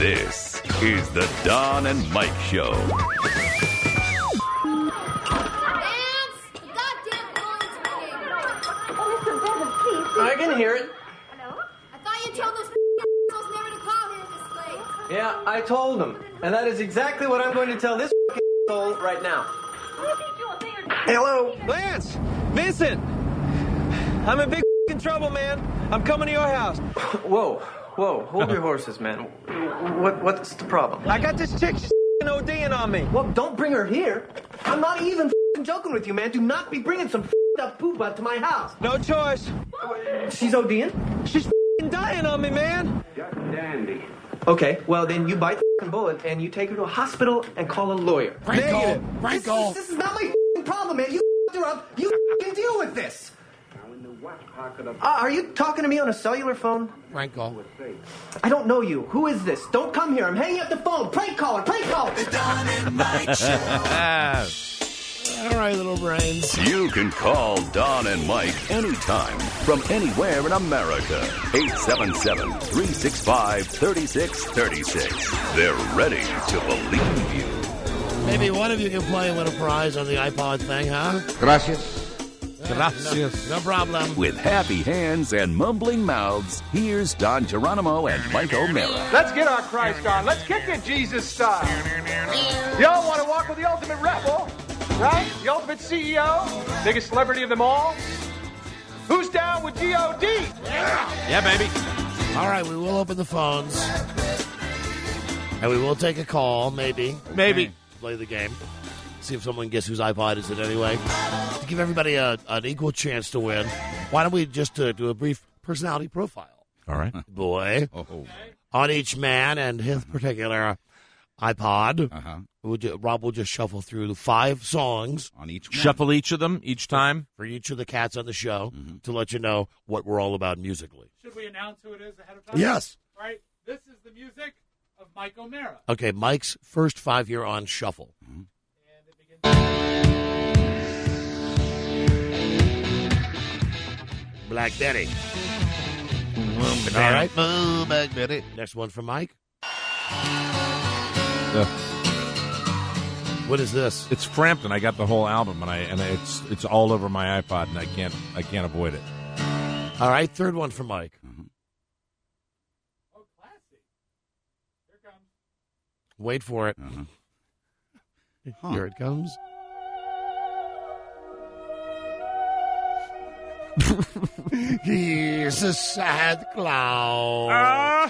This is the Don and Mike Show. I can hear it. Hello? I thought you told those assholes never to call here this late. Yeah, I told them. And that is exactly what I'm going to tell this asshole right now. Hello? Lance! Vincent! I'm in big trouble, man. I'm coming to your house. Whoa. Hold your horses, man. What's the problem? I got this chick, she's ODing on me. Well, don't bring her here. I'm not even joking with you, man. Do not be bringing some up poop out to my house. No choice. She's ODing? She's dying on me, man. Just dandy. Okay, well then you bite the bullet and you take her to a hospital and call a lawyer. Franco. This is not my problem, man. You her up. You can deal with this. Now in the what pocket of Are you talking to me on a cellular phone? Franco. I don't know you. Who is this? Don't come here. I'm hanging up the phone. Prank caller. The Don and Mike Show. All right, little brains. You can call Don and Mike anytime from anywhere in America. 877-365-3636. They're ready to believe you. Maybe one of you can play and win a prize on the iPod thing, huh? Gracias. No problem. With happy hands and mumbling mouths, here's Don Geronimo and Mike O'Mara. Let's get our Christ on. Let's kick it Jesus style. Y'all want to walk with the ultimate rebel, right? The ultimate CEO, biggest celebrity of them all. Who's down with G.O.D.? Yeah, baby. All right, we will open the phones. And we will take a call, maybe. Play the game. See if someone gets whose iPod is it anyway. To give everybody an equal chance to win, why don't we just do a brief personality profile? All right. Boy. On each man and his particular iPod. Rob will just shuffle through the 5 songs. On each one. Shuffle each of them each time? For each of the cats on the show to let you know what we're all about musically. Should we announce who it is ahead of time? Yes. All right. This is the music of Mike O'Mara. Okay, Mike's first 5 here on shuffle. And it begins. Black Betty. All right. Move back, Betty. Next one from Mike. What is this? It's Frampton. I got the whole album, and it's all over my iPod, and I can't avoid it. All right, third one from Mike. Oh, classy. Here it comes. Wait for it. Here it comes. He's a sad clown.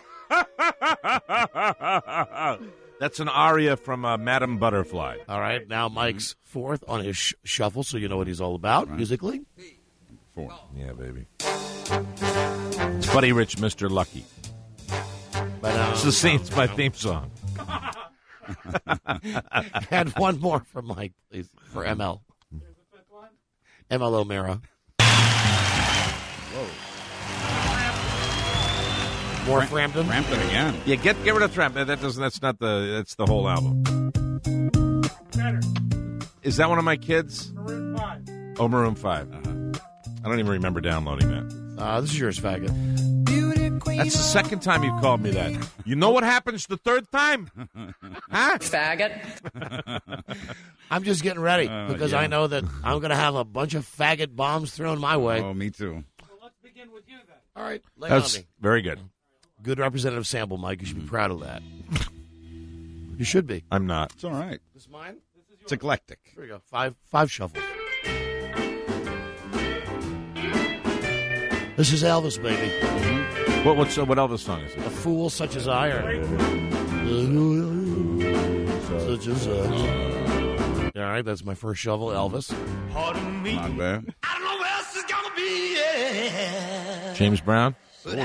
That's an aria from Madame Butterfly. All right, now Mike's fourth on his shuffle, so you know what he's all about musically. 4. Yeah, baby. It's Buddy Rich, Mr. Lucky. But, It's the same. It's my theme song. and one more from Mike, please, for ML. Here's the fifth one. ML O'Mara. Whoa. More Frampton. Frampton again. Yeah, get rid of Frampton. That's the whole album. Better. Is that one of my kids? Maroon 5. Oh, Maroon 5. I don't even remember downloading that. This is yours, faggot. That's the second time you've called me that. You know what happens the third time? Huh? Faggot. I'm just getting ready because I know that I'm going to have a bunch of faggot bombs thrown my way. Oh, me too. Well, let's begin with you then. All right, lay it on That's me. very good. Good representative sample, Mike. You should be proud of that. You should be. I'm not. It's all right. This is mine? It's eclectic. Here we go. Five shuffles. This is Elvis, baby. What Elvis song is A it? fool such as I am. Such as I. All right, that's my first shovel, Elvis. Not bad. I don't know where else is gonna be. James Brown?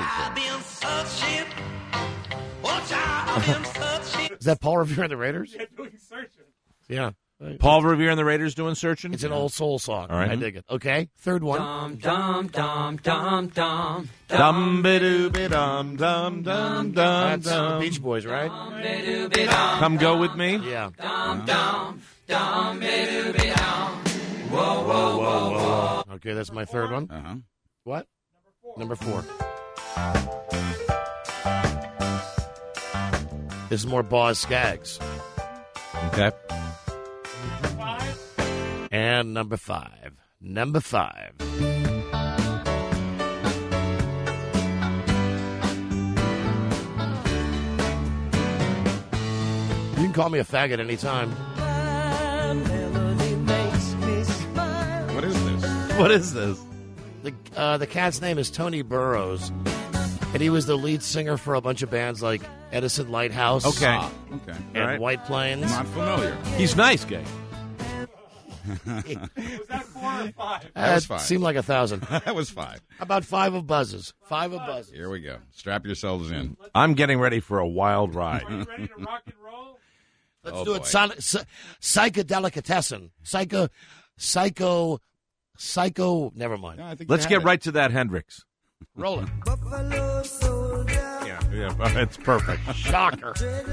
Is that Paul Revere and the Raiders? Yeah, doing searching. Yeah. Paul Revere and the Raiders doing Searching? It's an old soul song. All right. I dig it. Okay, third one. Dum-ba-doo-ba-dum, dum, dum, dum, That's the dum. Beach Boys, right? Come go with me? Yeah. Okay, that's my third one. Uh-huh. What? Number 4. This is more Boz Scaggs. Okay. And number 5. Number 5. You can call me a faggot anytime. What is this? What is this? The cat's name is Tony Burrows, and he was the lead singer for a bunch of bands like Edison Lighthouse, Okay. Okay. and All right. White Plains. Not familiar. He's nice, gay. Was that 4 or 5? That was It 5. seemed like 1,000. That was 5. About 5 of Buzz's. 5 of Buzz's. Here we go. Strap yourselves in. I'm getting ready for a wild ride. Are you ready to rock and roll? Let's Oh, do boy. it. Psychedelicatessen. Psycho. Never mind. Yeah, I think Let's you get have it. Oh, right to that Hendrix. Roll it. Yeah, it's perfect. Shocker.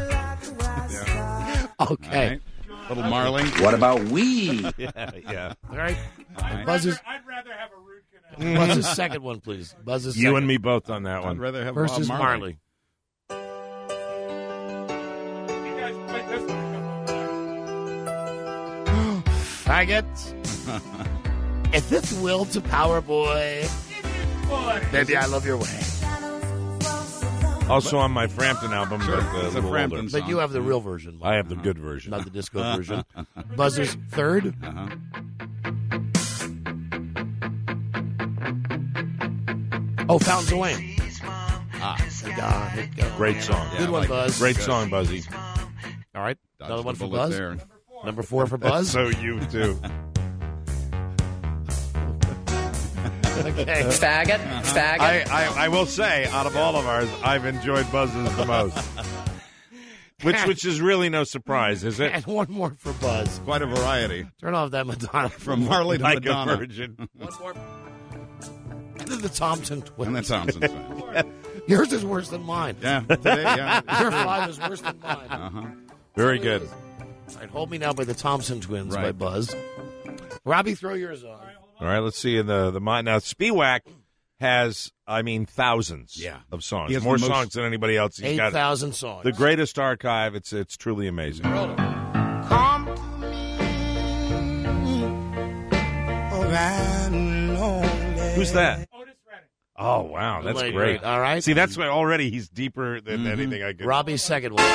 Okay. All right. Little Marley. What about we? Yeah. All right. I'd Buzz's, rather have a root canal. Buzz's second one, please. Buzz's You second. and me both on that I'd one. rather have First Bob is Marley. You guys played this one a couple of times. Faggot. If it's will to power, boy. Boy. Baby, I love your way. Also on my Frampton album, Sure. but It's a little Frampton older. song. But you have the real version, Mike, I have the good version. not the disco version. Buzz's third. Uh-huh. Oh, Fountains of Wayne. Great song. Yeah, Good I one, like Buzz. Great song, Buzzy. All right. Dodged Another the one for bullet Buzz. there. Number 4 for Buzz. So you too. Okay. Faggot. Faggot. I will say, out of all of ours, I've enjoyed Buzz's the most. Which is really no surprise, is it? And one more for Buzz. Quite a variety. Turn off that Madonna. From Marley to Like Madonna. a virgin. One more. The Thompson twins. And the Thompsons. fan. Yours is worse than mine. Yeah, today, yeah. Your 5 is worse than mine. Uh-huh. Very good. All right, Hold Me Now by the Thompson Twins by Right. Buzz. Robbie, throw yours on. All right, let's see in the mind now. Spiewak has, thousands Yeah. of songs, He has more the most- songs than anybody else. He's got 8,000 songs. the greatest archive. It's truly amazing. Come to me. Oh, I'm lonely. Who's that? Otis Redding. Oh wow, that's Late great. All right. See, that's why already he's deeper than anything I could. Robbie's second one.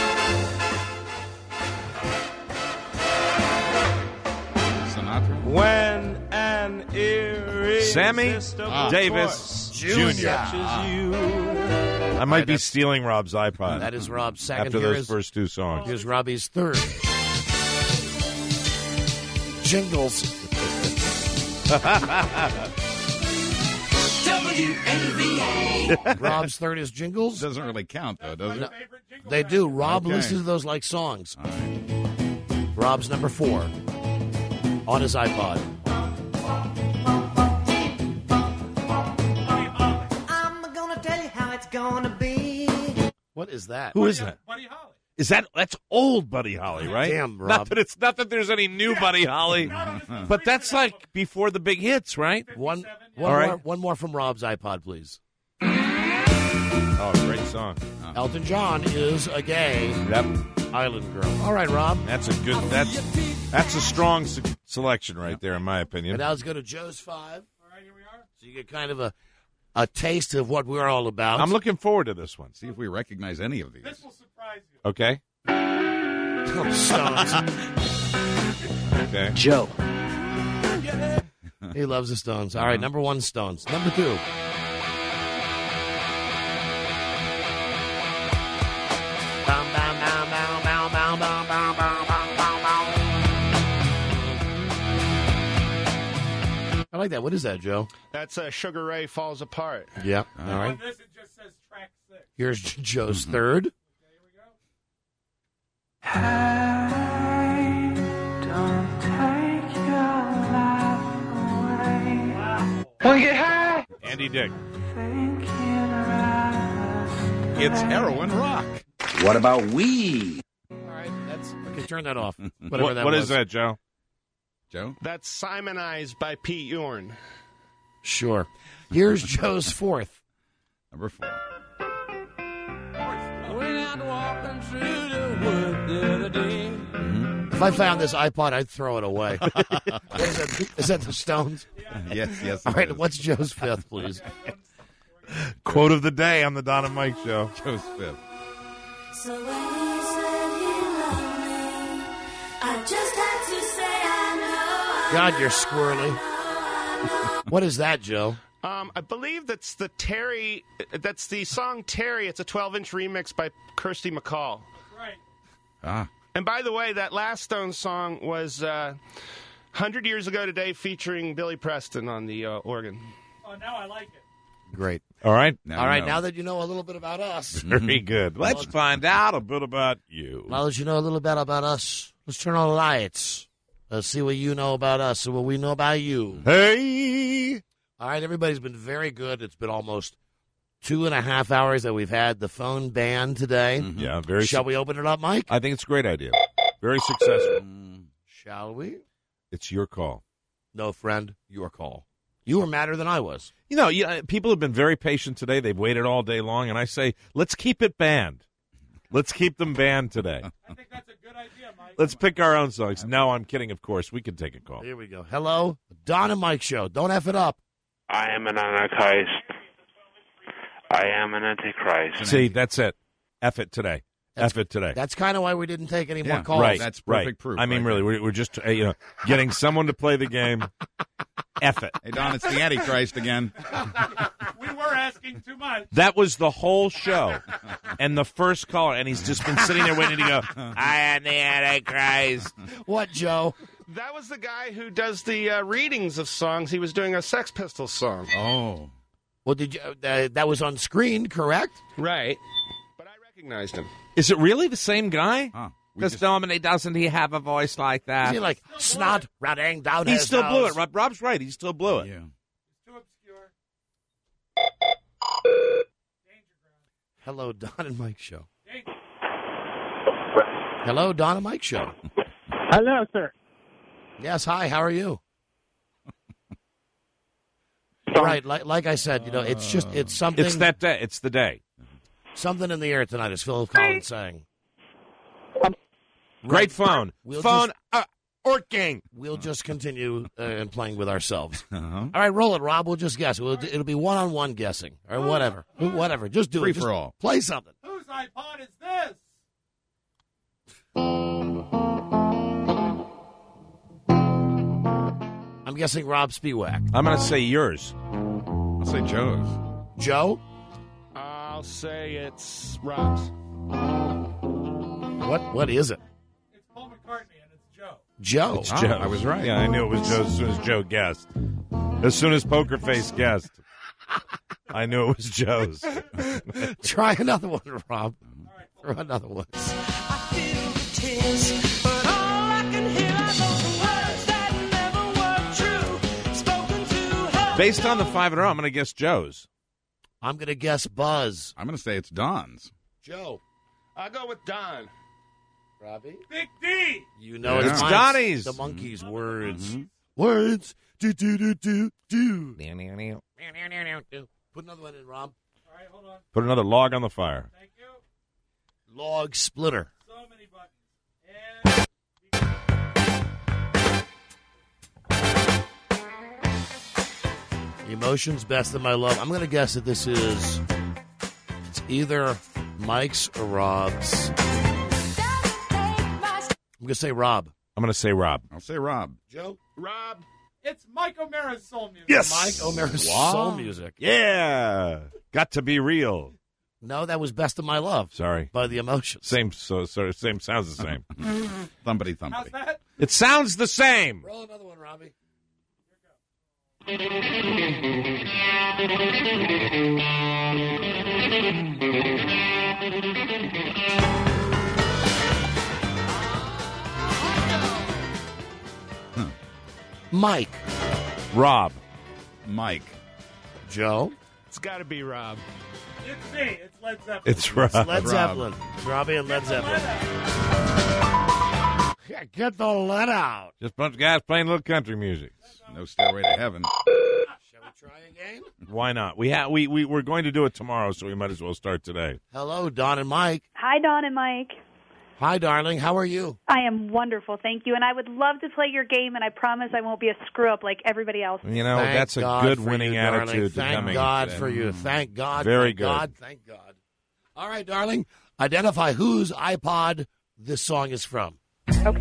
Sinatra. When an Sammy irresistible Davis Jr. Jr. I might be stealing Rob's iPod That is Rob's second. after Here those is- first two songs. Here's Robbie's third. Jingles. Rob's third is Jingles. Doesn't really count, though, does it? They do. Rob Okay. listens to those like songs. Rob's number 4 on his iPod. I'm gonna tell you how it's gonna be. What is that? Who is that? Buddy Holly. That's old Buddy Holly, right? Damn, Rob. Not that there's any new Buddy Holly, but that's like before the big hits, right? One All right. more from Rob's iPod, please. Oh, great song. Elton John is a gay Yep. island girl. All right, Rob. That's a good. That's a strong selection right there, in my And opinion. now let's go to Joe's 5. All right, here we are. So you get kind of a taste of what we're all about. I'm looking forward to this one. See if we recognize any of these. This will surprise you. Okay. Oh, Stones. Okay. Joe. He loves the Stones. All right, number 1, Stones. Number 2. I like that. What is that, Joe? That's Sugar Ray Falls Apart. Yeah. All right. On this, it just says track 6. Here's Joe's third. Andy Dick. It's heroin rock. What about we? All right. That's okay. Turn that off. Whatever that What was. is that, Joe? Joe? That's Simonized by Pete Yorn. Sure. Here's Joe's fourth. Number 4. If I found this iPod, I'd throw it away. Is that the Stones? Yes. All right, what's Joe's fifth, please? Quote of the day on the Don and Mike Show. Joe's fifth. So when he said he loved me, I just had to say I know. God, you're squirrely. What is that, Joe? I believe that's the Terry. That's the song Terry. It's a 12-inch remix by Kirsty MacColl. Right. Ah. And by the way, that last Stones song was 100 years ago today, featuring Billy Preston on the organ. Oh, now I like it. Great. All right. Now that you know a little bit about us. Very good. Let's find out a bit about you. Now that you know a little bit about us, let's turn on the lights. Let's see what you know about us and what we know about you. Hey! All right, everybody's been very good. It's been almost 2.5 hours that we've had the phone banned today. Mm-hmm. Yeah, very. Shall we open it up, Mike? I think it's a great idea. Very successful. Shall we? It's your call. No, friend, your call. You were madder than I was. You know, people have been very patient today. They've waited all day long, and I say, let's keep it banned. Let's keep them banned today. I think that's a good idea, Mike. Let's pick our own songs. No, I'm kidding, of course. We can take a call. Here we go. Hello, Don and Mike Show. Don't F it up. I am an Antichrist. I am an Antichrist. See, that's it. F it today. F it today. That's kind of why we didn't take any more calls. Right. That's perfect proof. I mean, right really, we're just getting someone to play the game. F it. Hey, Don, it's the Antichrist again. We were asking too much. That was the whole show. And the first caller, and he's just been sitting there waiting to go, I am the Antichrist. What, Joe? That was the guy who does the readings of songs. He was doing a Sex Pistols song. Oh. Well, did you? That was on screen, correct? Right. But I recognized him. Is it really the same guy? Huh. Because normally doesn't he have a voice like that? Is he like snot running down He his still blew nose? it. Rob's right. He still blew it. Yeah. Too obscure. Hello, Don and Mike Show. Danger. Hello, Don and Mike Show. Hello, sir. Yes, hi. How are you? Right, like I said, it's something. It's that day. It's the day. Something in the air tonight, as Phil Collins saying. Great phone. Phone. Orking. We'll just continue and playing with ourselves. Uh-huh. All right, roll it, Rob. We'll just guess. It'll be one-on-one guessing or whatever. Whatever. Just do Free it. Just for all. Play something. Whose iPod is this? I'm guessing Rob Spiewak. I'm going to say yours. I'll say Joe's. Joe? I'll say it's Rob's. What is it? It's Paul McCartney, and it's Joe. Joe. It's Joe. I was right. Yeah, I knew it was Joe as soon as Joe guessed. As soon as Poker Face guessed, I knew it was Joe's. Try another one, Rob. Throw another one. Based on the 5 in a row, I'm going to guess Joe's. I'm going to guess Buzz. I'm going to say it's Don's. Joe. I'll go with Don. Robbie? Big D. You know Yeah. it's It's Donnie's. The Monkeys' words. Mm-hmm. Words. Do, do, do, do, do. Put another one in, Rob. All right, hold on. Put another log on the fire. Thank you. Log splitter. So many buttons. And Emotions, best of my love. I'm going to guess that this is. It's either Mike's or Rob's. I'm going to say Rob. I'm going to say Rob. I'll say Rob. Joe? Rob. it's Mike O'Mara's soul music. Yes. Mike O'Mara's Wow. soul music. Yeah. Got to be real. No, that was Best of My Love. Sorry. By the Emotions. Same sounds the same. Thumpity How's thumpity. that? It sounds the same. Roll another one, Robbie. Mike. Rob. Mike. Joe. It's got to be Rob. It's me. It's Led Zeppelin. It's Rob. Led Rob. Zeppelin. It's Robbie and Led Zeppelin. Yeah, get the lead out. Just a bunch of guys playing a little country music. No stairway to heaven. Shall we Try again. Why not? We're going to do it tomorrow, so we might as well start today. Hello, Don and Mike. Hi, Don and Mike. Hi, darling. How are you? I am wonderful, thank you. And I would love to play your game, and I promise I won't be a screw-up like everybody else. You know, Thank that's a God good for winning you, darling. attitude. to Thank coming God today. for you. Thank God. Very thank good. God. Thank God. All right, darling. Identify whose iPod this song is from. Okay.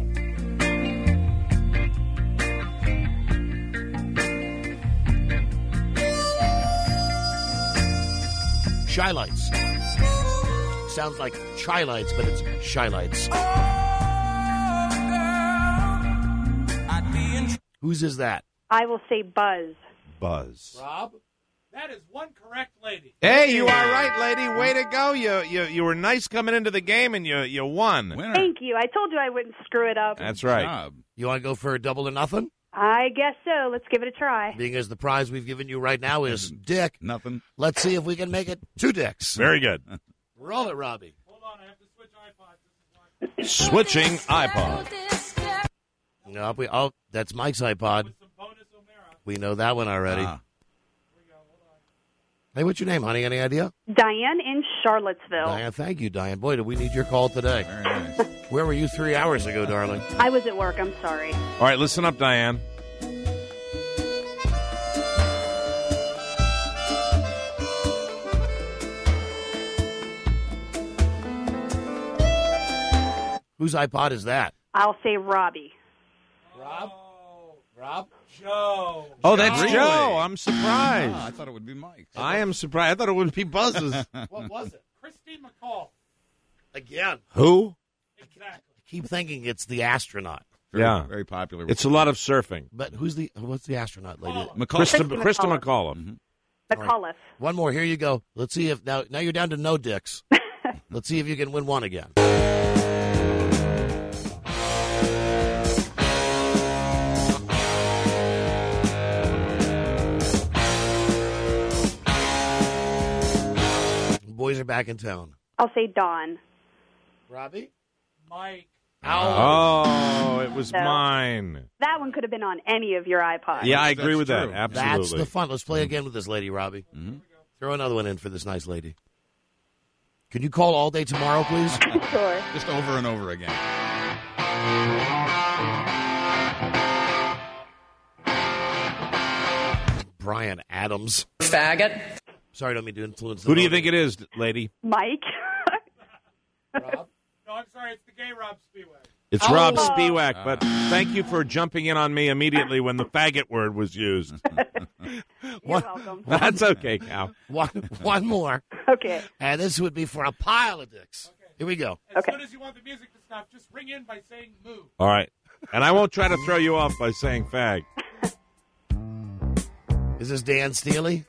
Shy Lights. Sounds like Chai Lights, but it's Shy Lights. Whose is that? I will say Buzz. Buzz. Rob? That is one correct lady. Hey, you are right, lady. Way to go. You were nice coming into the game, and you won. Thank you. I told you I wouldn't screw it up. That's right. You want to go for a double or nothing? I guess so. Let's give it a try. Being as the prize we've given you right now is Dick. Nothing. Let's see if we can make it 2 dicks. Very good. Roll it, Robbie. Hold on, I have to switch iPods. Switching iPod. Nope, that's Mike's iPod. We know that one already. Hey, what's your name, honey? Any idea? Diane in Charlottesville. Diane, thank you, Diane. Boy, do we need your call today. Very nice. Where were you 3 hours ago, darling? I was at work. I'm sorry. All right, listen up, Diane. Whose iPod is that? I'll say Robbie. Rob? Joe. Oh, that's Really? Joe. I'm surprised. I thought it would be Mike. I am surprised. I thought it would be Buzz's. What was it? Christine McCall. Again. Who? Exactly. I keep thinking it's the astronaut. Yeah. Very popular. It's a lot of surfing. But what's the astronaut lady? Krista McCullough. McCullough. McAuliffe. One more. Here you go. Let's see if now you're down to no dicks. Let's see if you can win one again. Boys are back in town. I'll say Dawn. Robbie? Mike. Oh, it was No. mine. That one could have been on any of your iPods. Yeah, I agree with true. that. Absolutely. That's the fun. Let's play again with this lady, Robbie. Throw another one in for this nice lady. Can you call all day tomorrow, please? Sure. Just over and over again. Brian Adams. Faggot. Sorry, I don't mean to influence. Who do you think it is, lady? Mike. Rob? No, I'm sorry. It's the gay Rob Spiewak. It's Rob Spiewak, but thank you for jumping in on me immediately when the faggot word was used. You're welcome. That's okay, Cal. One more. Okay. And this would be for a pile of dicks. Here we go. As soon as you want the music to stop, just ring in by saying moo. All right. And I won't try to throw you off by saying fag. Is this Dan Steely?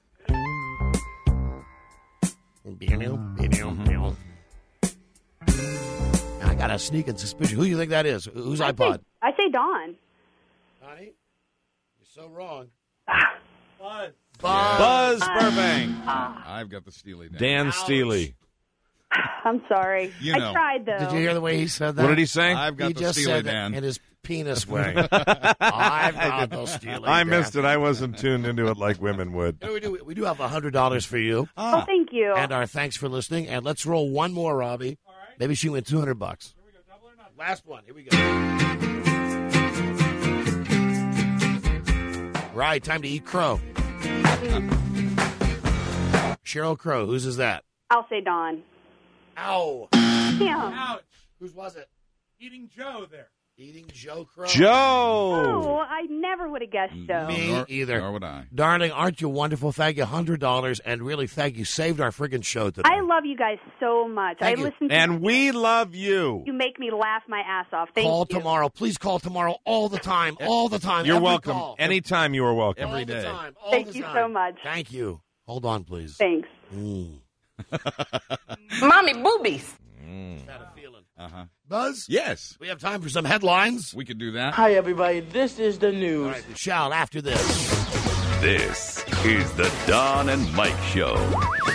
I got a sneaking suspicion. Who do you think that is? Whose iPod? I say Dawn. Honey, you're so wrong. Buzz. Buzz Burbank. I've got the Steely Dan. Dan Steely. I'm sorry. You know. I tried, though. Did you hear the way he said that? What did he say? I've got He the just Steely said that Dan. in his penis way. I've got the Steely I Dan. missed it. I wasn't tuned into it like women would. We do have $100 for you. Oh, thank you. And our thanks for listening. And let's roll one more, Robbie. All right. Maybe she went $200. Here we go. Double or nothing. Last one. Here we go. Right, time to eat crow. Sheryl Crow, whose is that? I'll say Dawn. Ow. Damn. Ouch. Whose was it? Eating Joe there. Eating Joe Crow. Joe. Oh, I never would have guessed Joe. Me either. Nor would I. Darling, aren't you wonderful? Thank you, $100, and really thank you. Saved our friggin' show today. I love you guys so much. Thank I you. listen to And we love you. you make me laugh my ass off. Thank Call you. tomorrow. Please call tomorrow all the time. All the time. You're Every welcome. call. Anytime you are welcome. All Every the day. time. All Thank the you time. so much. Thank you. Hold on, please. Thanks. Mommy boobies. Had a feeling. Buzz? Yes. We have time for some headlines. We could do that. Hi, everybody. This is the news. All right, we shall after this. This is the Don and Mike Show.